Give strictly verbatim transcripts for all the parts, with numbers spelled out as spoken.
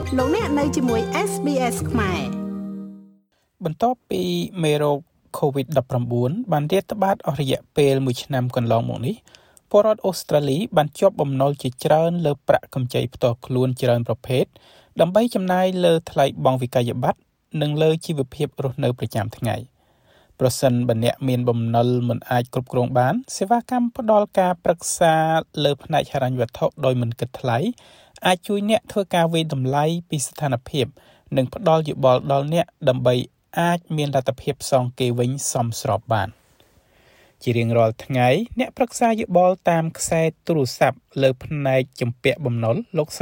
លោកអ្នកនៅជាមួយ เอส บี เอส ខ្មែរបន្ទាប់ពីមេរោគ កូវីដ ដប់ប្រាំបួន បានរាតត្បាតអស់រយៈពេលមួយឆ្នាំកន្លងមកនេះពលរដ្ឋអូស្ត្រាលីបានជាប់បំណុលជាច្រើនលើប្រាក់កម្ចីផ្ទាល់ខ្លួនច្រើនប្រភេទដើម្បីចំណាយលើថ្លៃបង់វិក័យប័ត្រនិងលើជីវភាពរស់នៅប្រចាំថ្ងៃប្រសិនបើអ្នកមានបំណុលមិនអាចគ្រប់គ្រងបានសេវាកម្មផ្ដល់ការប្រឹក្សាលើផ្នែកហិរញ្ញវត្ថុដោយមិនគិតថ្លៃអាចជួយអ្នកធ្វើការវាយតម្លៃពីស្ថានភាពនិងផ្ដល់យោបល់ដល់អ្នកដើម្បីអាចមានលទ្ធភាពសងគេវិញសមស្របបានជារៀងរាល់ថ្ងៃអ្នកប្រឹក្សាយោបល់តាមខ្សែទូរស័ព្ទលើផ្នែកជំពាក់បំណុលលោកស្រី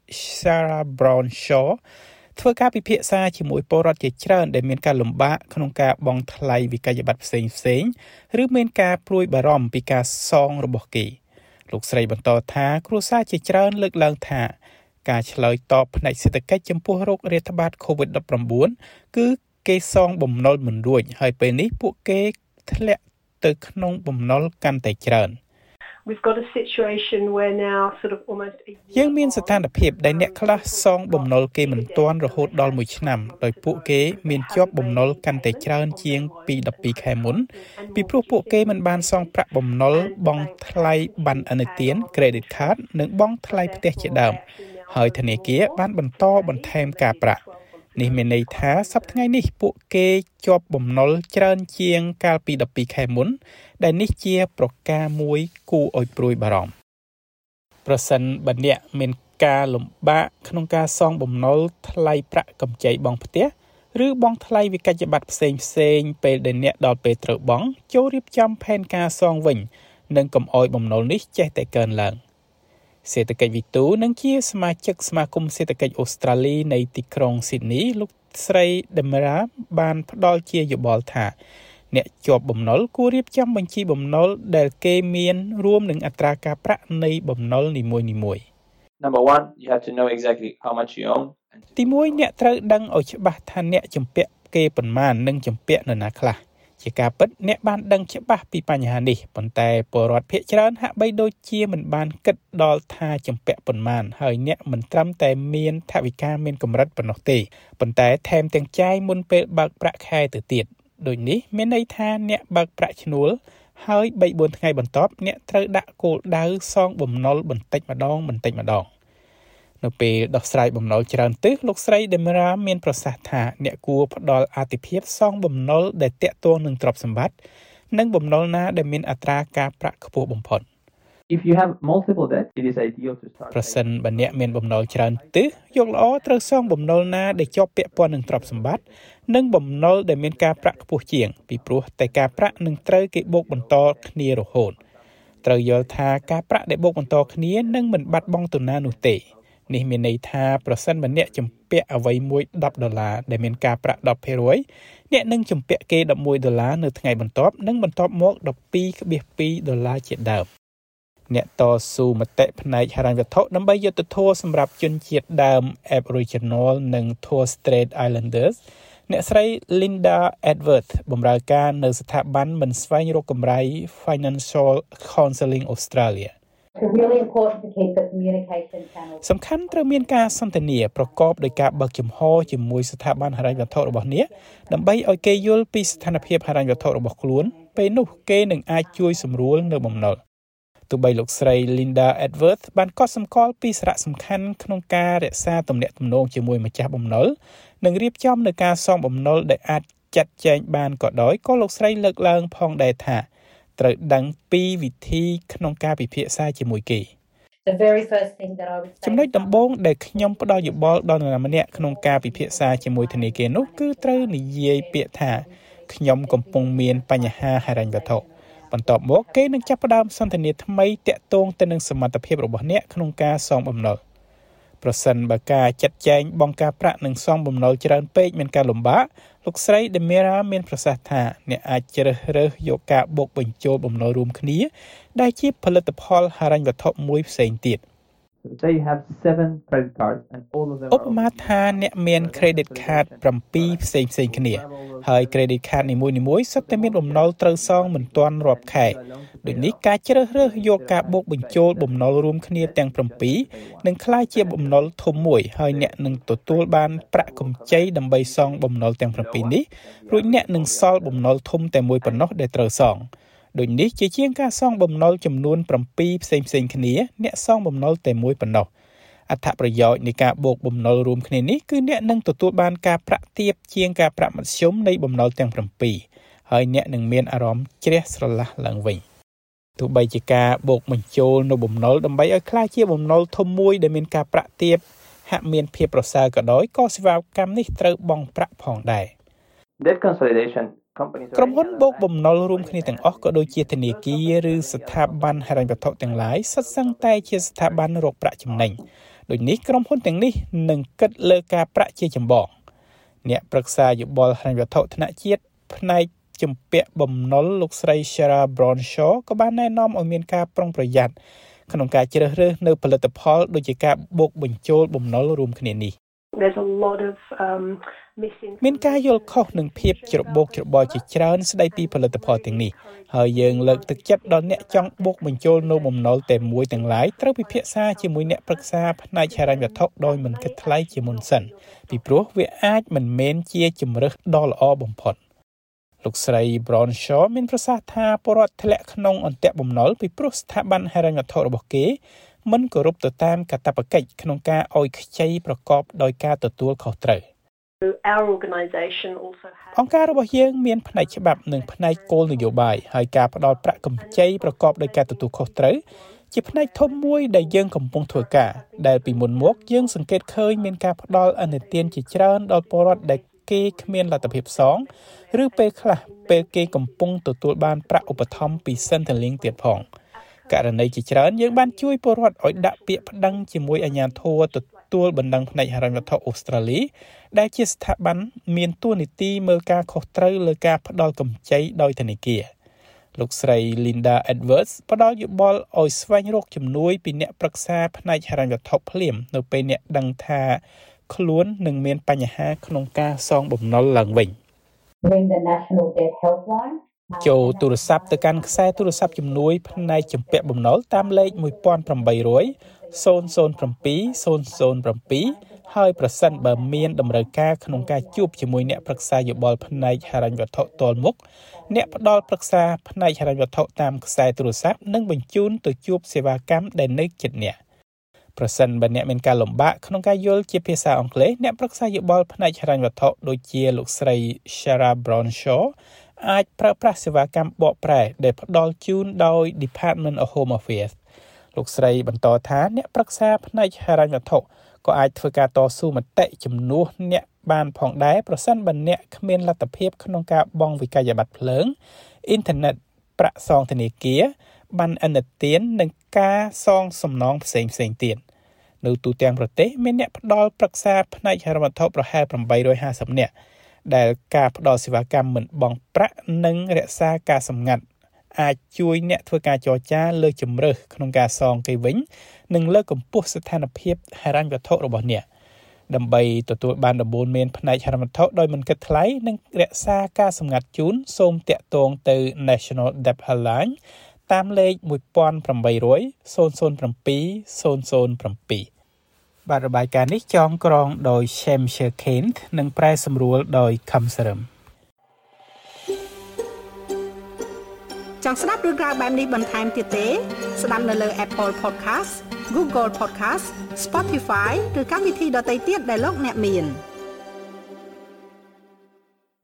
Sarah Brownshaw ធ្វើការពិភាក្សាជាមួយពលរដ្ឋជាច្រើនដែលមានការលំបាកក្នុងការបង់ថ្លៃវិក័យប័ត្រផ្សេងផ្សេងឬមានការព្រួយបារម្ភពីការសងរបស់គេលោកស្រីបន្តថាគ្រួសារជាច្រើនលើកឡើងថាការឆ្លើយតបផ្នែកសេដ្ឋកិច្ចចំពោះโรคរាតត្បាត កូវីដ ដប់ប្រាំបួន គឺគេសងបំណុលមិនរួចហើយពេលនេះពួកគេធ្លាក់ទៅក្នុងបំណុលកាន់តែច្រើន We've got a situation where now sort of almost យើងមានស្ថានភាពដែលអ្នកខ្លះសងបំណុលគេមិនទាន់រហូតដល់មួយឆ្នាំដោយពួកគេមានជាប់បំណុលកាន់តែច្រើនជាងពីដប់ពីរខែមុនពីព្រោះពួកគេមិនបានសងប្រាក់បំណុលបង់ថ្លៃប័ណ្ណឥណទាន credit card និងបង់ថ្លៃផ្ទះជាដើមហើយធនាគារបានបន្តបន្ថែមការប្រាក់នេះមានន័យថាសប្តាហ៍ថ្ងៃនេះពួកគេជាប់បំណុលច្រើនជាងកាលពីដប់ពីរខែមុនដែលនេះជាប្រការមួយគួរឲ្យព្រួយបារម្ភប្រសិនបើអ្នកមានការលំបាកក្នុងការសងបំណុលថ្លៃប្រាក់កម្ចីបង់ផ្ទះឬបង់ថ្លៃវិក័យប័ត្រផ្សេងផ្សេងពេលដែលអ្នកដល់ពេលត្រូវបង់ចូលរៀបចំផែនការសងវិញនិងកុំឲ្យបំណុលនេះចេះតែកើនឡើងសេដ្ឋកិច្ចវិទូនិងជាសមាជិកសមាគមសេដ្ឋកិច្ចអូស្ត្រាលីនៃទីក្រុងស៊ីដនីលោកស្រី Demera បានផ្ដល់ជាយោបល់ថាអ្នកជាប់បំណុលគួររៀបចំបញ្ជីបំណុលដែលគេមានរួមនឹងអត្រាការប្រាក់នៃបំណុលនីមួយៗ Number one, you have to know exactly how much you own. ទីមួយអ្នកត្រូវដឹងឲ្យច្បាស់ថាអ្នកជំពាក់គេប៉ុន្មាននិងជំពាក់នរណាខ្លះជាការពិតអ្នកបានដឹងច្បាស់ពីបញ្ហានេះប៉ុន្តែពលរដ្ឋភាគច្រើនហាក់បីដូចជាមិនបានគិតដល់ថាជំពាក់ប៉ុន្មានហើយអ្នកមិនត្រឹមតែមានថវិកាមានកម្រិតប៉ុណ្ណោះទេប៉ុន្តែថែមទាំងចាយមុនពេលបើកប្រាក់ខែទៅទៀតដូចនេះមានន័យថាអ្នកបើកប្រាក់ឈ្នួលហើយ បីបួន ថ្ងៃបន្ទាប់អ្នកត្រូវដាក់គោលដៅសងបំណុលបន្តិចម្ដងបន្តិចម្ដងនៅពេលដោះស្រាយបំណុលច្រើនទិសលោកស្រី Demera មានប្រសាសន៍ថាអ្នកគួរផ្ដល់អាទិភាពសងបំណុលដែលទាក់ទងនឹងទ្រព្យសម្បត្តិនិងបំណុលណាដែលមានអត្រាការប្រាក់ខ្ពស់បំផុត If you have multiple debt, it is ideal to start. ប្រសិនបើអ្នកមានបំណុលច្រើនទិសយកល្អត្រូវសងបំណុលណាដែលជាប់ពាក់ព័ន្ធនឹងទ្រព្យសម្បត្តិនិងបំណុលដែលមានការប្រាក់ខ្ពស់ជាងពីព្រោះតែការប្រាក់នឹងត្រូវគេបូកបន្តគ្នារហូតត្រូវយល់ថាការប្រាក់ដែលបូកបន្តគ្នានឹងមិនបាត់បង់ទៅណានោះទេនេះមានន័យថាប្រសិនបើអ្នកជំពាក់អ្វីមួយដប់ដុល្លារដែលមានការប្រាក់ ដប់ភាគរយ អ្នកនឹងជំពាក់គេដប់មួយដុល្លារនៅថ្ងៃបន្ទាប់និងបន្ទាប់មកដប់ពីរភាគពីរដុល្លារជាដើមអ្នកតស៊ូមតិផ្នែកហិរញ្ញវត្ថុដើម្បីយុត្តិធម៌សម្រាប់ជនជាតិដើម Aboriginal និង Torres Strait Islanders អ្នកស្រី Linda Edwards បម្រើការនៅស្ថាប័នមិនស្វែងរកកម្រៃ Financial Counselling Australia It's really important to keep the communication channel សំខាន់ត្រូវមានការសន្ទនាប្រកបដោយការបើកចំហជាមួយស្ថាប័នហិរញ្ញវត្ថុរបស់អ្នកដើម្បីឲ្យគេយល់ពីស្ថានភាពហិរញ្ញវត្ថុរបស់ខ្លួនពេលនោះគេនឹងអាចជួយសម្រួលនៅបំណុលទោះបីលោកស្រី Linda Edwards បានកត់សម្គាល់ពីសារៈសំខាន់ក្នុងការរក្សាទំនាក់ទំនងជាមួយម្ចាស់បំណុលនិងរៀបចំនៅការសងបំណុលដែលអាចចាត់ចែងបានក៏ដោយក៏លោកស្រីលើកឡើងផងដែរថាត្រូវដឹងពីវិធីក្នុងការពិភាក្សាជាមួយគេ The very first thing that I would say ចំណុចដំបូងដែលខ្ញុំផ្ដល់យោបល់ដល់នរណាម្នាក់ក្នុងការពិភាក្សាជាមួយធនាគារនោះគឺត្រូវនិយាយពាក្យថាខ្ញុំកំពុងមានបញ្ហាហិរញ្ញវត្ថុបន្ទាប់មកគេនឹងចាប់ផ្ដើមសន្ទនាថ្មីទាក់ទងទៅនឹងសមត្ថភាពរបស់អ្នកក្នុងការសងបំណុលប្រសិនបើការចាត់ចែងបង់ការប្រាក់និងសងបំណុលច្រើនពេកមានការលំបាកលោកស្រី Demera មានប្រសាសន៍ថាអ្នកអាចជ្រើសរើសយកការបូកបញ្ចូលបំណុលរួមគ្នាដែលជាផលិតផលហិរញ្ញវត្ថុមួយផ្សេងទៀត Say you have seven credit cards and all of them ឧបមាថាអ្នកមាន credit card 7ផ្សេងផ្សេងគ្នាហើយ credit card នីមួយៗសុទ្ធតែមានបំណុលត្រូវសងមិនទាន់រាប់ខែដូចនេះការជ្រើសរើសយកការបូកបញ្ចូលបំណុលរួមគ្នាទាំង7នឹងក្លាយជាបំណុលធំមួយហើយអ្នកនឹងទទួលបានប្រាក់កម្ចីដើម្បីសងបំណុលទាំង7នេះរួចអ្នកនឹងសល់បំណុលធំតែមួយប៉ុណ្ណោះដែលត្រូវសងដូចនេះជាជាងការសងបំណុលចំនួន7ផ្សេងផ្សេងគ្នាអ្នកសងបំណុលតែមួយប៉ុណ្ណោះអត្ថប្រយោជន៍នៃការបូកបំណុលរួមគ្នានេះគឺអ្នកនឹងទទួលបានការប្រាក់ទាបជាងការប្រាក់មធ្យមនៃបំណុលទាំង7ហើយអ្នកនឹងមានអារម្មណ៍ជ្រះស្រឡះឡើងវិញទោះបីជាការបូកបញ្ចូលនៅបំណុលដើម្បីឲ្យក្លាយជាបំណុលធំមួយដែលមានការប្រាក់ទាបហាក់មានភាពប្រសើរក៏ដោយក៏សេវាកម្មនេះត្រូវបង់ប្រាក់ផងដែរ Debt consolidation ក្រុមហ៊ុនបូកបំណុលរួមគ្នាទាំងអស់ក៏ដូចជាធនាគារឬស្ថាប័នហិរញ្ញវត្ថុទាំងឡាយសុទ្ធសឹងតែជាស្ថាប័នរកប្រាក់ចំណេញដូចនេះក្រុមហ៊ុនទាំងនេះនឹងគិតលើការប្រាក់ជាចម្បងអ្នកប្រឹក្សាយោបល់ហិរញ្ញវត្ថុថ្នាក់ជាតិផ្នែកជំពាក់បំណុលលោកស្រី Shara Bronshaw ក៏បានណែនាំឲ្យមានការប្រុងប្រយ័ត្នក្នុងការជ្រើសរើសនៅផលិតផលដូចជាការបូកបញ្ចូលបំណុលរួមគ្នានេះ There's a lot of um missing មានការយល់ខុសនឹងភាពច្របូកច្របល់ជាច្រើនស្ដីពីផលិតផលទាំងនេះហើយយើងលើកទឹកចិត្តដល់អ្នកចង់បូកបញ្ចូលនៅបំណុលតែមួយទាំងឡាយត្រូវពិភាក្សាជាមួយអ្នកប្រឹក្សាផ្នែកហិរញ្ញវត្ថុដោយមិនគិតថ្លៃជាមុនសិនពីព្រោះវាអាចមិនមែនជាជម្រើសដ៏ល្អបំផុតលោកស្រី Bronshaw មានប្រសាសន៍ថាពលរដ្ឋធ្លាក់ក្នុងអន្ទាក់បំណុលពីព្រោះស្ថាប័នហិរញ្ញវត្ថុរបស់គេមិនគោរពទៅតាមកាតព្វកិច្ចក្នុងការឲ្យខ្ចីប្រកបដោយការទទួលខុសត្រូវ Our organisation also has អង្គការរបស់យើងមានផ្នែកច្បាប់និងផ្នែកគោលនយោបាយហើយការផ្ដល់ប្រាក់កម្ចីប្រកបដោយការទទួលខុសត្រូវជាផ្នែកធំមួយដែលយើងកំពុងធ្វើការដែលពីមុនមកយើងសង្កេតឃើញមានការផ្ដល់អនុទានជាច្រើនដល់ពលរដ្ឋដែលគេគ្មានលទ្ធភាពសងឬពេលខ្លះពេលគេកំពុងទទួលបានប្រាក់ឧបត្ថម្ភពីសិនតលីងទៀតផងករណីជាច្រើនយើងបានជួយពលរដ្ឋឲ្យដាក់ពាក្យប្តឹងជាមួយអាជ្ញាធរទទួលបណ្ដឹងផ្នែកហិរញ្ញវត្ថុអូស្ត្រាលីដែលជាស្ថាប័នមានតួនាទីមើលការខុសត្រូវលើការផ្ដល់កម្ចីដោយធនាគារលោកស្រី Linda Edwards ផ្ដល់យោបល់ឲ្យស្វែងរកជំនួយពីអ្នកប្រឹក្សាផ្នែកហិរញ្ញវត្ថុភ្លាមនៅពេលអ្នកដឹងថាខ្លួននឹងមានបញ្ហាក្នុងការសងបំណុលឡើងវិញ Ring the National Debt Helpline ចូលទូរស័ព្ទទៅកាន់ខ្សែទូរស័ព្ទជំនួយផ្នែកជំពាក់បំណុលតាមលេខone eight hundred 007 007ហើយប្រសិនបើមានតម្រូវការក្នុងការជួបជាមួយអ្នកប្រឹក្សាយោបល់ផ្នែកហិរញ្ញវត្ថុទល់មុខអ្នកផ្ដល់ប្រឹក្សាផ្នែកហិរញ្ញវត្ថុតាមខ្សែទូរស័ព្ទនឹងបញ្ជូនទៅជួបសេវាកម្មដែលនៅជិតអ្នកប្រសិនបើអ្នកមានការលំបាកក្នុងការយល់ជាភាសាអង់គ្លេសអ្នកប្រឹក្សាយោបល់ផ្នែកហិរញ្ញវត្ថុដូចជាលោកស្រី Shara Bronshaw អាចប្រើប្រាស់សេវាកម្មបកប្រែដែលផ្ដល់ជូនដោយ Department of Home Affairs លោកស្រីបន្តថាអ្នកប្រឹក្សាផ្នែកហិរញ្ញវត្ថុក៏អាចធ្វើការតស៊ូមតិជំនួសអ្នកបានផងដែរប្រសិនបើអ្នកគ្មានលទ្ធភាពក្នុងការបង់វិក័យប័ត្រភ្លើងអ៊ីនធឺណិតប្រាក់សងធនាគារបានអនុទាននិងការសងសំណងផ្សេងផ្សេងទៀតនៅទូទាំងប្រទេសមានអ្នកផ្ដល់ប្រឹក្សាផ្នែកហិរញ្ញវត្ថុប្រហែលeight hundred fiftyនាក់ដែលការផ្ដល់សេវាកម្មមិនបង់ប្រាក់និងរក្សាការសម្ងាត់អាចជួយអ្នកធ្វើការចរចាលើជម្រើសក្នុងការសងគេវិញនិងលើកកម្ពស់ស្ថានភាពហិរញ្ញវត្ថុរបស់អ្នកដើម្បីទទួលបានដំបូន្មានផ្នែកហិរញ្ញវត្ថុដោយមិនគិតថ្លៃនិងរក្សាការសម្ងាត់ជូនសូមតាក់ទងទៅ National Debt Helpline តាមលេខone eight hundred 007 007បាទរបាយការណ៍នេះចងក្រងដោយ Shamshir Kent និងប្រែសម្រួលដោយ Kamsaram ចង់ស្ដាប់រឿងរ៉ាវបែបនេះបន្ថែមទៀតទេស្ដាប់នៅលើ Apple Podcast Google Podcast Spotify ឬកម្មវិធីដទៃទៀតដែលលោកអ្នកមាន